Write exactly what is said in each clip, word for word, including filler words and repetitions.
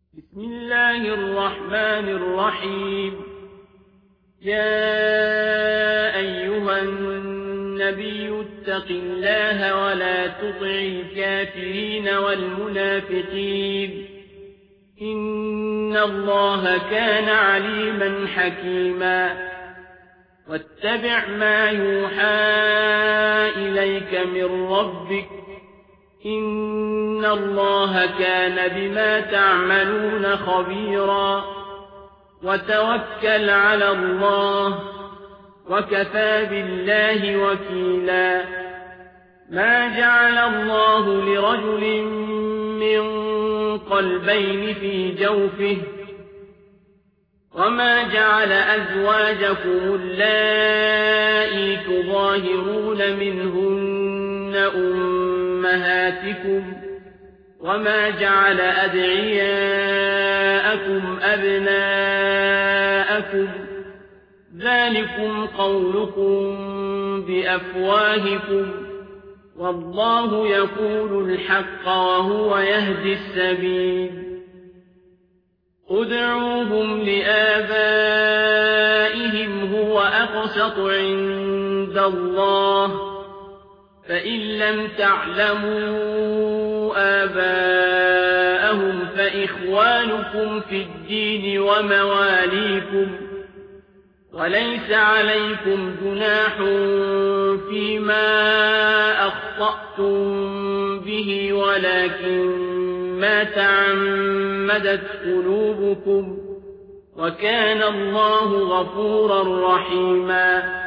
بسم الله الرحمن الرحيم. يا أيها النبي اتق الله ولا تطع الكافرين والمنافقين، إن الله كان عليما حكيما. واتبع ما يوحى إليك من ربك، إن الله كان بما تعملون خبيرا. وتوكل على الله، وكفى بالله وكيلا. ما جعل الله لرجل من قلبين في جوفه، وما جعل أزواجكم اللائي تظاهرون منهن أمهاتكم، وما جعل أدعياءكم أبناءكم، ذلكم قولكم بأفواهكم، والله يقول الحق وهو يهدي السبيل. ادعوهم لآبائهم هو أقسط عند الله، فإن لم تعلموا آباءهم فإخوانكم في الدين ومواليكم، وليس عليكم جناح فيما أخطأتم به، ولكن ما تعمدت قلوبكم، وكان الله غفورا رحيما.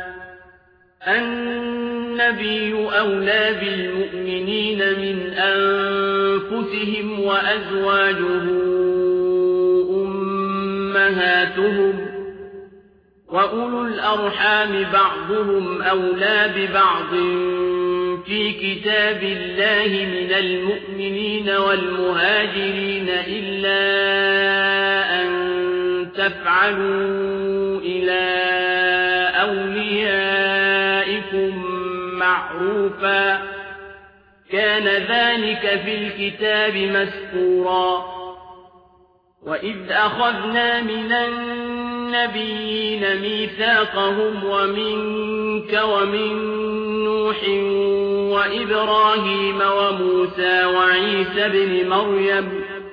النبي أولى بالمؤمنين من أنفسهم، وأزواجه أمهاتهم، وأولو الأرحام بعضهم أولى ببعض في كتاب الله من المؤمنين والمهاجرين، إلا أن تفعلوا إلى أوليائكم معروفا، كان ذلك في الكتاب مسطورا. وإذ أخذنا من النبيين ميثاقهم ومنك ومن نوح وإبراهيم وموسى وعيسى بن مريم،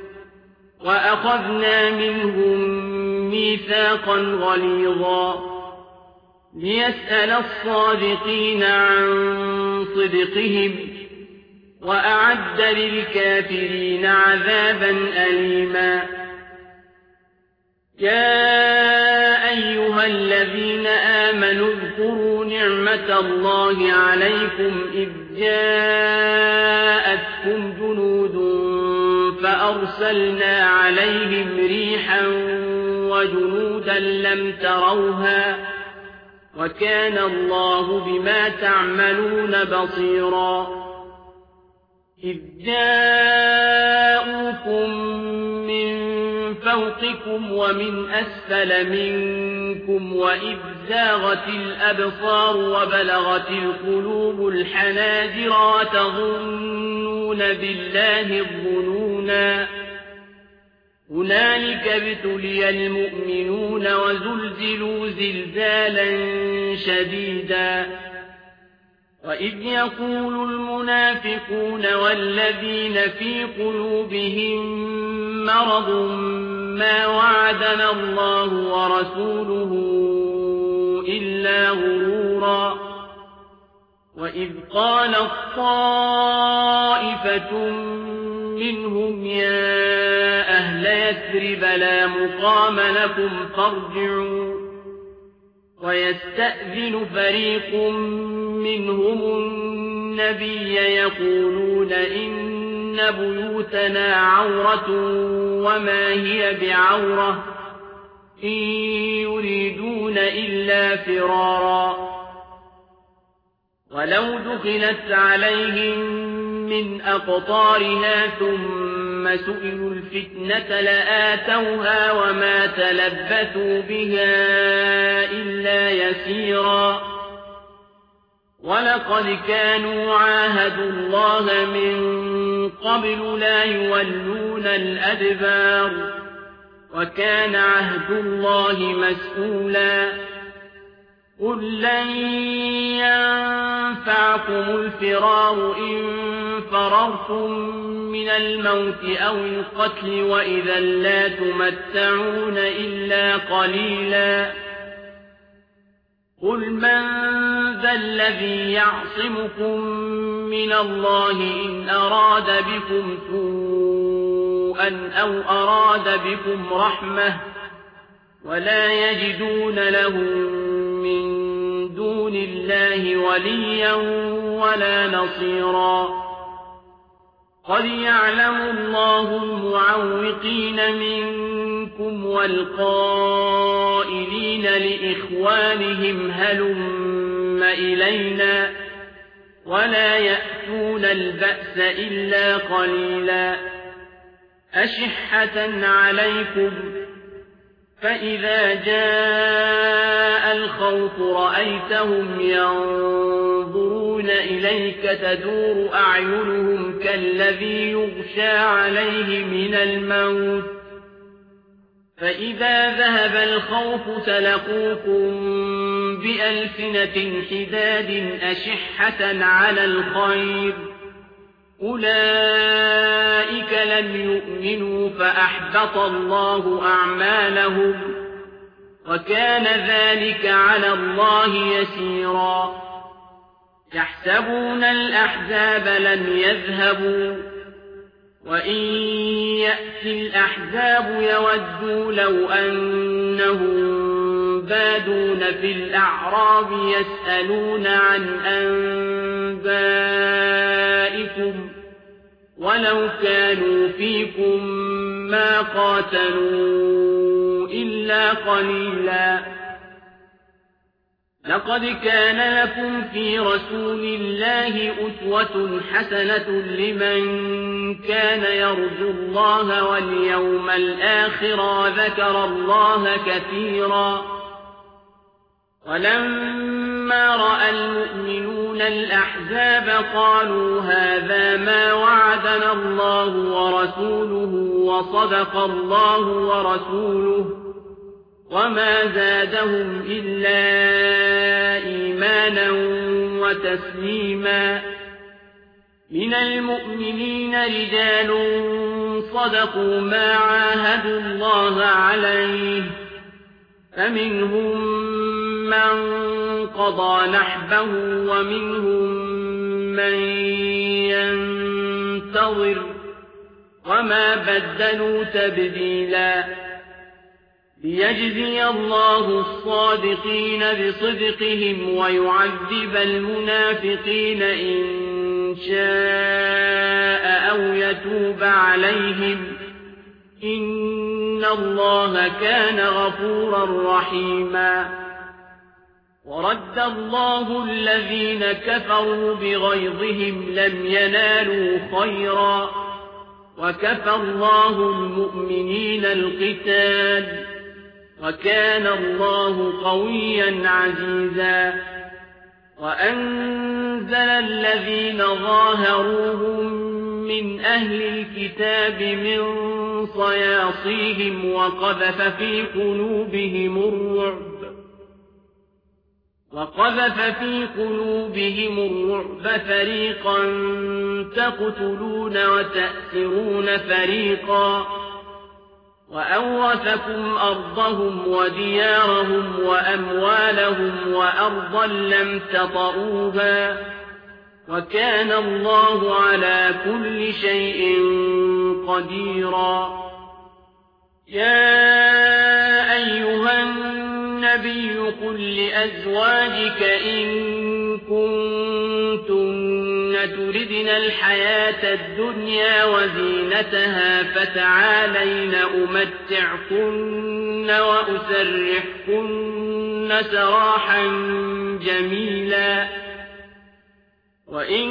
وأخذنا منهم ميثاقا غليظا، ليسأل الصادقين عن صدقهم، وأعد للكافرين عذابا أليما. يا أيها الذين آمنوا اذكروا نعمة الله عليكم إذ جاءتكم جنود فأرسلنا عليهم ريحا وجنودا لم تروها، وكان الله بما تعملون بصيرا. إذ جاءوكم من فوقكم ومن أسفل منكم، وإذ زاغت الأبصار وبلغت القلوب الحناجر، وتظنون بالله الظنونا. هنالك ابتلي المؤمنون وزلزلوا زلزالا شديدا. وإذ يقول المنافقون والذين في قلوبهم مرض ما وعدنا الله ورسوله إلا غرورا. وإذ قالت طائفة منهم يا أهل يثرب لا مقام لكم فارجعوا، ويستأذن فريق منهم النبي يقولون إن بيوتنا عورة وما هي بعورة، إن يريدون إلا فرارا. ولو دخلت عليهم من أقطارها ثم سئلوا الفتنة لآتوها وما تلبثوا بها إلا يسيرا. ولقد كانوا عاهدوا الله من قبل لا يولون الأدبار وكان عهد الله مسؤولا قل لن ينفعكم الفرار إن فررتم من الموت أو القتل وإذا لا تمتعون إلا قليلا قل من ذا الذي يعصمكم من الله إن أراد بكم سوءا أو أراد بكم رحمة ولا يجدون له من دون الله وليا ولا نصيرا قد يعلم الله المعوقين منكم والقائلين لإخوانهم هلم إلينا ولا يأتون البأس إلا قليلا أشحة عليكم فإذا جاء الخوف رأيتهم ينظرون إليك تدور أعينهم كالذي يغشى عليه من الموت فإذا ذهب الخوف سلقوكم بألسنة حداد أشحة على الخير أولئك لم يؤمنوا فأحبط الله أعمالهم وكان ذلك على الله يسيرا يحسبون الأحزاب لم يذهبوا وإن يأتي الأحزاب يودوا لو أنهم بادون في الأعراب يسألون عن أنبائكم ولو كانوا فيكم ما قاتلوا إلا قليلا لقد كان لكم في رسول الله أسوة حسنة لمن كان يرجو الله واليوم الآخر وذكر الله كثيرا ولما رأى المؤمنون الأحزاب قالوا هذا ما وعدنا الله ورسوله وصدق الله ورسوله وما زادهم إلا إيمانا وتسليما من المؤمنين رجال صدقوا ما عاهدوا الله عليه فمنهم من قضى نحبه ومنهم من ينتظر وما بدلوا تبديلا ليجزي الله الصادقين بصدقهم ويعذب المنافقين إن شاء أو يتوب عليهم إن الله كان غفورا رحيما ورد الله الذين كفروا بغيظهم لم ينالوا خيرا وكفى الله المؤمنين القتال وكان الله قويا عزيزا وأنزل الذين ظاهروهم من أهل الكتاب من صياصيهم وقذف في قلوبهم الرعب وقذف في قلوبهم الرعب فريقا تقتلون وتأسرون فريقا وأورثكم أرضهم وديارهم وأموالهم وأرضا لم تطئوها وكان الله على كل شيء قديرا يا أيها النبي قل لأزواجك إن كنتن تردن الحياة الدنيا وزينتها فتعالين أمتعكن وأسرحكن سراحا جميلا وإن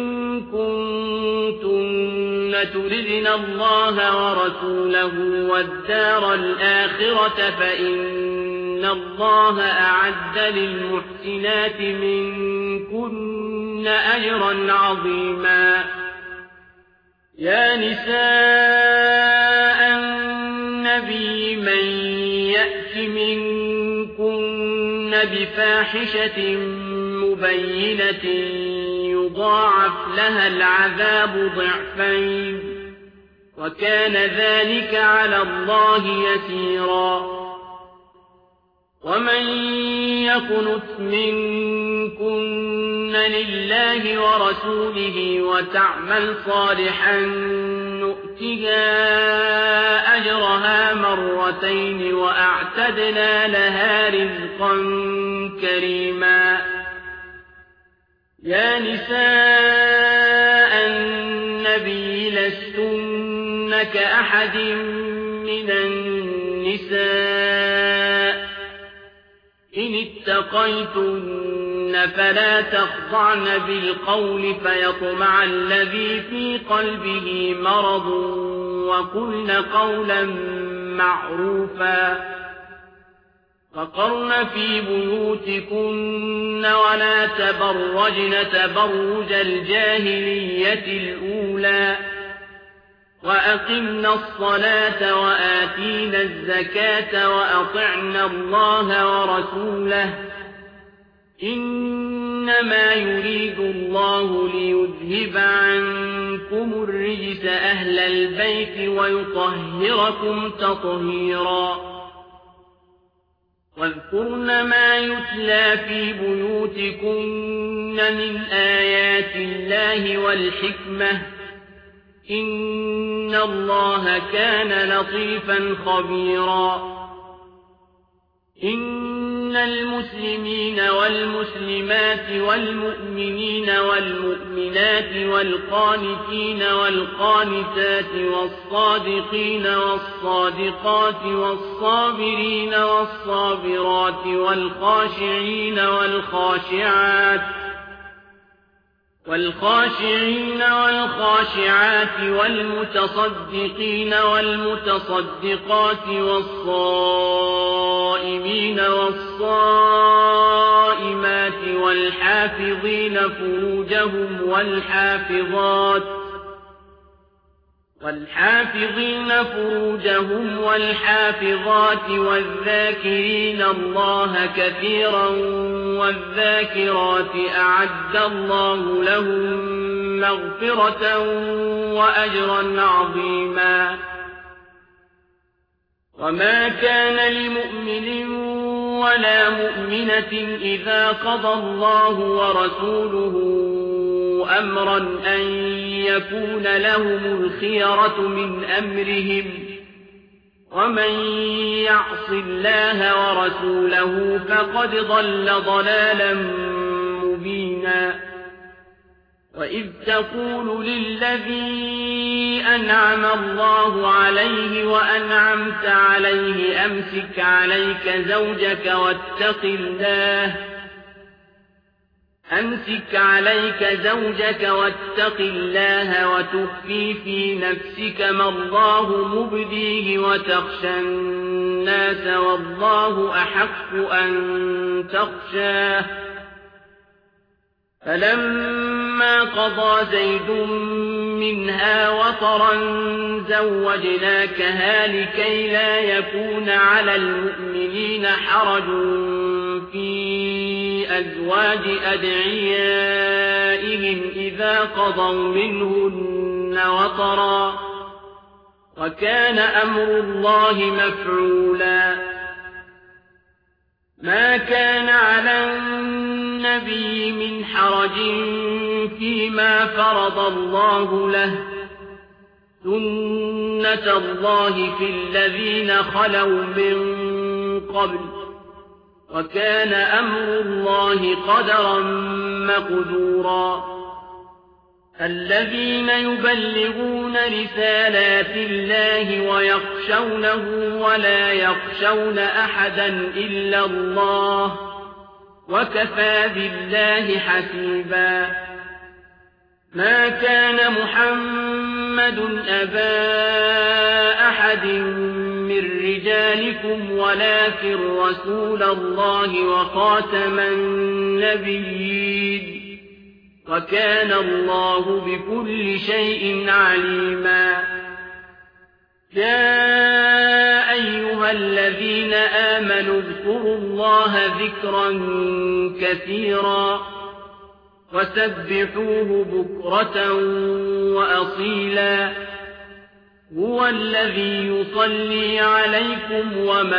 كنتن تردن الله ورسوله والدار الآخرة فإن الله أعد للمحسنات منكن أجرا عظيما يا نساء النبي من يأت منكن بفاحشة مبينة يضاعف لها العذاب ضعفين وكان ذلك على الله يسيرا ومن يقنت منكن لله ورسوله وتعمل صالحا نؤتها أجرها مرتين وأعتدنا لها رزقا كريما يا نساء النبي لستن كأحد من النساء إن اتقيتن فلا تخضعن بالقول فيطمع الذي في قلبه مرض وقلن قولا معروفا وقرن في بيوتكن ولا تبرجن تبرج الجاهلية الأولى وأقمنا الصلاة وآتينا الزكاة وأطعنا الله ورسوله إنما يريد الله ليذهب عنكم الرجس أهل البيت ويطهركم تطهيرا واذكرن ما يتلى في بيوتكن من آيات الله والحكمة إن الله كان لطيفا خبيرا إن المسلمين والمسلمات والمؤمنين والمؤمنات والقانتين والقانتات والصادقين والصادقات والصابرين والصابرات والخاشعين والخاشعات والخاشعين والخاشعات والمتصدقين والمتصدقات والصائمين والصائمات والحافظين فروجهم والحافظات والحافظين فروجهم والحافظات والذاكرين الله كثيرا والذاكرات أعد الله لهم مغفرة وأجرا عظيما وما كان لمؤمن ولا مؤمنة إذا قضى الله ورسوله أمرا أن يكون لهم الخيرة من أمرهم ومن يعص الله ورسوله فقد ضل ضلالا مبينا وإذ تقول للذي أنعم الله عليه وأنعمت عليه أمسك عليك زوجك واتق الله أمسك عليك زوجك واتق الله وتخفي في نفسك ما الله مبديه وتخشى الناس والله أحق أن تخشاه فلما قضى زيد منها وطرا زوجناكها لكي لا يكون على المؤمنين حرج في أزواج أدعيائهم إذا قضوا منهن وطرا وكان أمر الله مفعولا ما كان على النبي من حرج فيما فرض الله له سنة الله في الذين خلوا من قبل وكان أمر الله قدرا مقدورا الذين يبلغون رسالات الله ويخشونه ولا يخشون أحدا إلا الله وكفى بالله حسيبا ما كان محمد أبا أحد من رجالكم ولكن رسول الله وخاتم النبيين وكان الله بكل شيء عليما يا أيها الذين آمنوا اذكروا الله ذكرا كثيرا وسبحوه بكرة وأصيلا هو الذي يصلي عليكم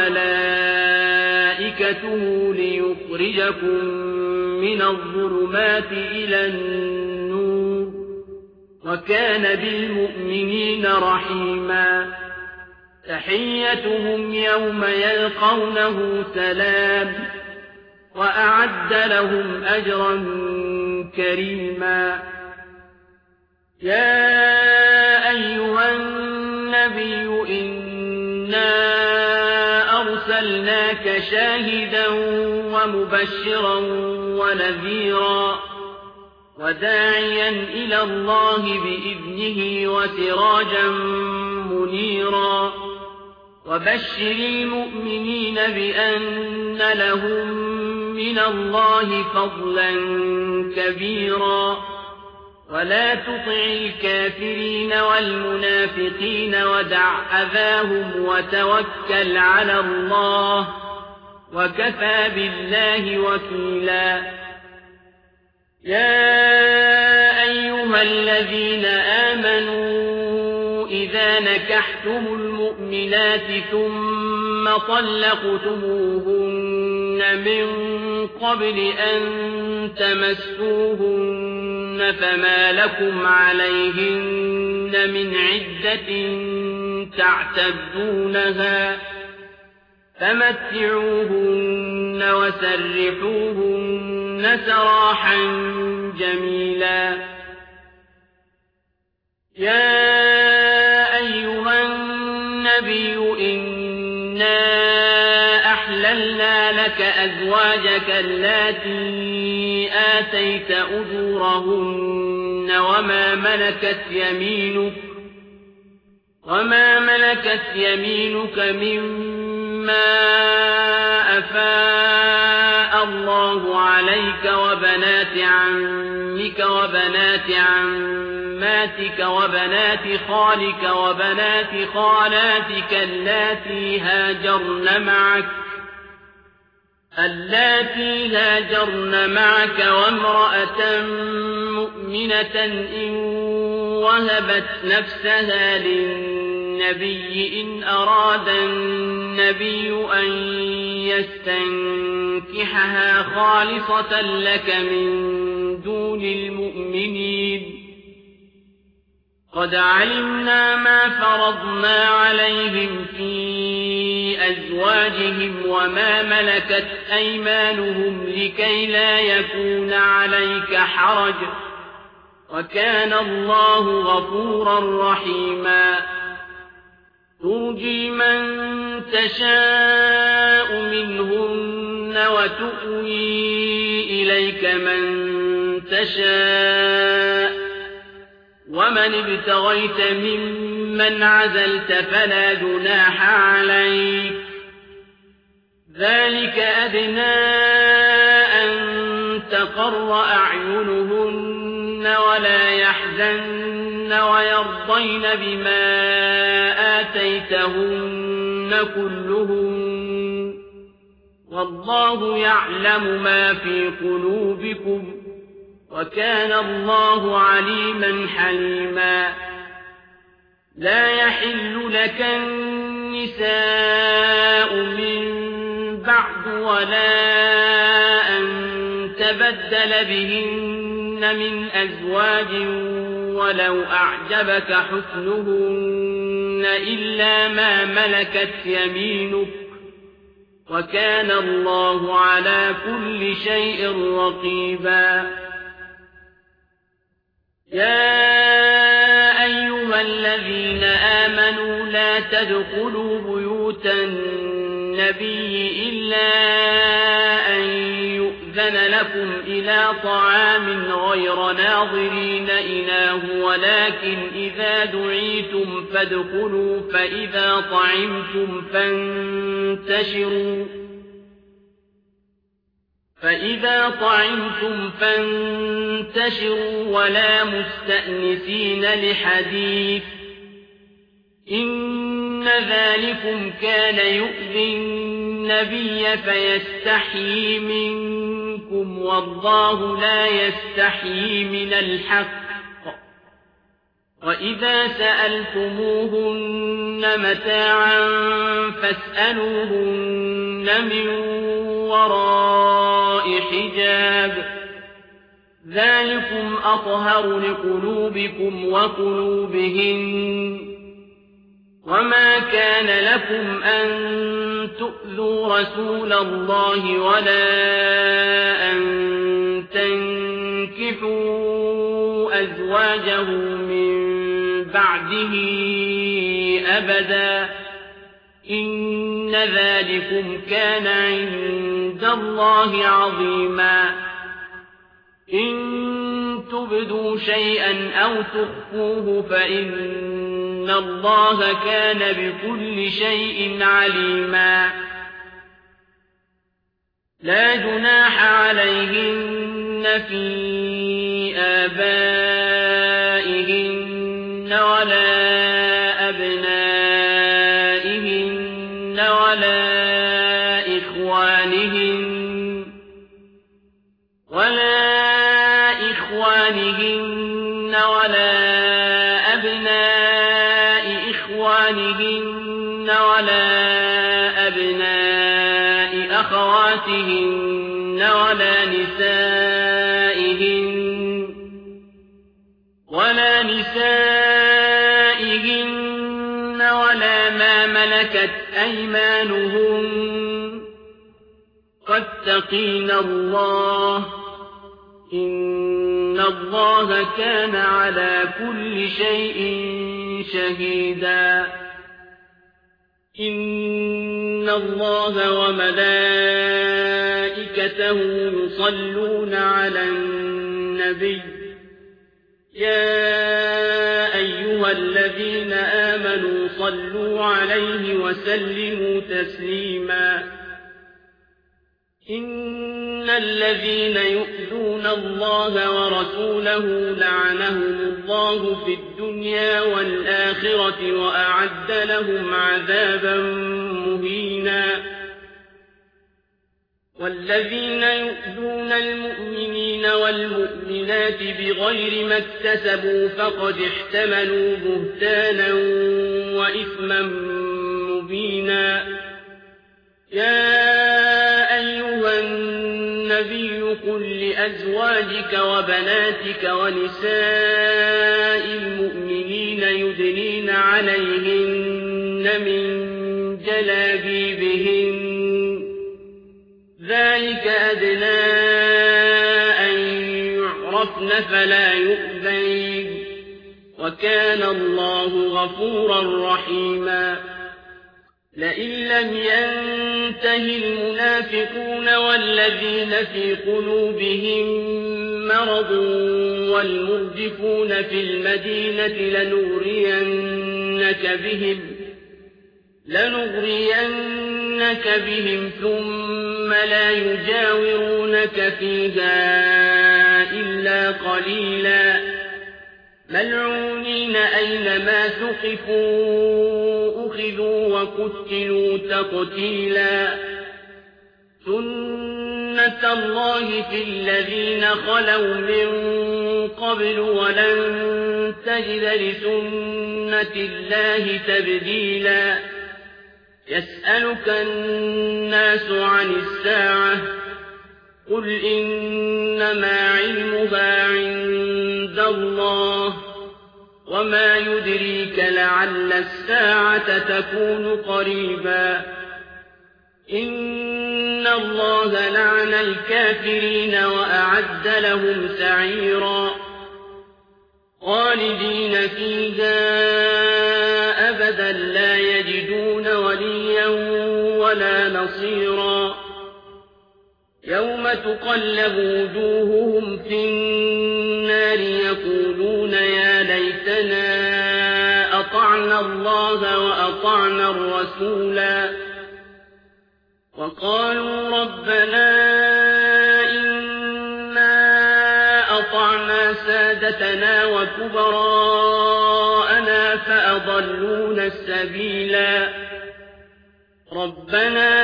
وملائكته ليخرجكم من الظلمات إلى النور وكان بالمؤمنين رحيما تحيتهم يوم يلقونه سلام وأعد لهم أجرا كريما يا أيها النبي إنا أرسلناك شاهدا ومبشرا ونذيرا وداعيا إلى الله بإذنه وسراجا منيرا وبشر المؤمنين بأن لهم من الله فضلا كبيرا ولا تطع الكافرين والمنافقين ودع أذاهم وتوكل على الله وكفى بالله وكيلا يا أيها الذين آمنوا إذا نكحتم المؤمنات ثم طلقتموهن من قبل أن تمسوهن فما لكم عليهن من عدة تعتدونها فمتعوهن وسرحوهن سراحا جميلا يا أيها النبي إنا أحللنا لك أزواجك اللاتي آتيت أجورهن وما ملكت يمينك وما ملكت يمينك مما أفاء الله عليك وبنات عمك وبنات عماتك وبنات خالك وبنات خالاتك اللاتي هاجرن معك اللاتي هاجرن معك وامرأة مؤمنة إن وهبت نفسها للنبي إن أراد النبي أن يستنكحها خالصة لك من دون المؤمنين قد علمنا ما فرضنا عليهم في أزواجهم وما ملكت أيمانهم لكي لا يكون عليك حرج وكان الله غفورا رحيما ترجي من تشاء منهن وتؤوي إليك من تشاء ومن ابتغيت ممن عزلت فلا جناح عليك ذلك أدنى أن تقر أعينهن ولا يحزن ويرضين بما آتيتهن كلهن والله يعلم ما في قلوبكم وكان الله عليما حليما لا يحل لك النساء من بعد ولا أن تبدل بهن من أزواج ولو أعجبك حسنهن إلا ما ملكت يمينك وكان الله على كل شيء رقيبا يا أيها الذين آمنوا لا تدخلوا بيوت النبي إلا أن يؤذن لكم إلى طعام غير ناظرين إناه ولكن إذا دعيتم فادخلوا فإذا طعمتم فانتشروا فإذا طعمتم فانتشروا ولا مستأنسين لحديث إن ذلكم كان يؤذي النبي فيستحيي منكم والله لا يستحيي من الحق وإذا سألتموهن متاعا فاسألوهن من وراء حجاب ذلكم أطهر لقلوبكم وقلوبهن وما كان لكم أن تؤذوا رسول الله ولا أن تنكحوا أزواجه من بعده أبدا إن ذلكم كان عند الله عظيما إن تبدوا شيئا أو تخفوه فإن الله كان بكل شيء عليما لا جناح عليهن في آبائهن ولا أبنائهن ولا إخوانهن ولا إخوانهن ولا أبناء إخوانهن ولا أبناء أخواتهن ولا نسائهن ولا نسائهن ولا ما ملكت أيمانهن واتقين الله إن الله كان على كل شيء شهيدا إن الله وملائكته يصلون على النبي يا أيها الذين آمنوا صلوا عليه وسلموا تسليما إن الذين يؤذون الله ورسوله لعنهم الله في الدنيا والآخرة وأعد لهم عذابا مهينا والذين يؤذون المؤمنين والمؤمنات بغير ما اكتسبوا فقد احتملوا بهتانا وإثما مبينا يا أيها النبي قل لأزواجك وبناتك ونساء المؤمنين يدنين عليهن من جلابيبهن ذلك أدنى أن يعرفن فلا يؤذين وكان الله غفورا رحيما لئن لم ينته المنافقون والذين في قلوبهم مرض والمرجفون في المدينة لنغرينك بهم لنغرينك بهم ثم لا يجاورونك فيها إلا قليلا ملعونين أينما ثقفوا أخذوا وقتلوا تقتيلا سنة الله في الذين خلوا من قبل ولن تجد لسنة الله تبديلا يسألك الناس عن الساعة قل إنما علمها عند الله وما يدريك لعل الساعة تكون قريبا إن الله لعن الكافرين وأعد لهم سعيرا خالدين فيها أبدا لا يجدون وليا ولا نصيرا يوم تقلب وجوههم في النار يقولون يا ليتنا أطعنا الله وأطعنا الرسولا وقالوا ربنا وسادتنا وكبراءنا فأضلونا السبيلا ربنا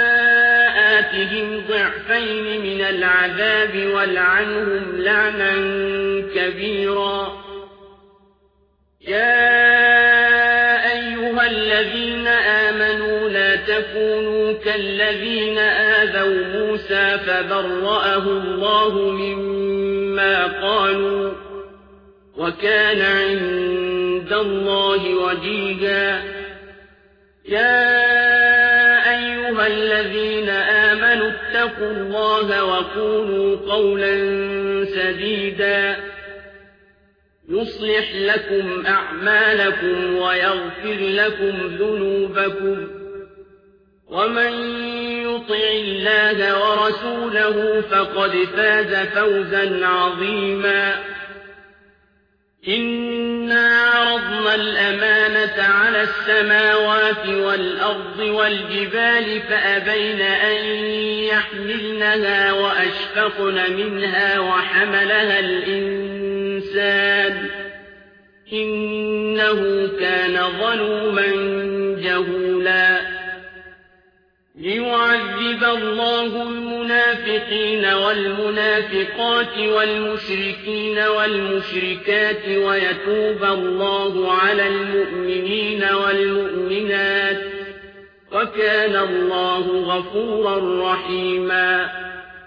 آتهم ضعفين من العذاب والعنهم لعنا كبيرا يا أيها الذين آمنوا لا تكونوا كالذين آذوا موسى فبرأه الله مما قالوا وكان عند الله وجيها يا أيها الذين آمنوا اتقوا الله وقولوا قولا سديدا يصلح لكم أعمالكم ويغفر لكم ذنوبكم ومن يطع الله ورسوله فقد فاز فوزا عظيما إنا عرضنا الأمانة على السماوات والأرض والجبال فأبين أن يحملنها وأشفقن منها وحملها الإنسان إنه كان ظلوما جهولا ليعذب الله المنافقين والمنافقات والمشركين والمشركات ويتوب الله على المؤمنين والمؤمنات وكان الله غفورا رحيما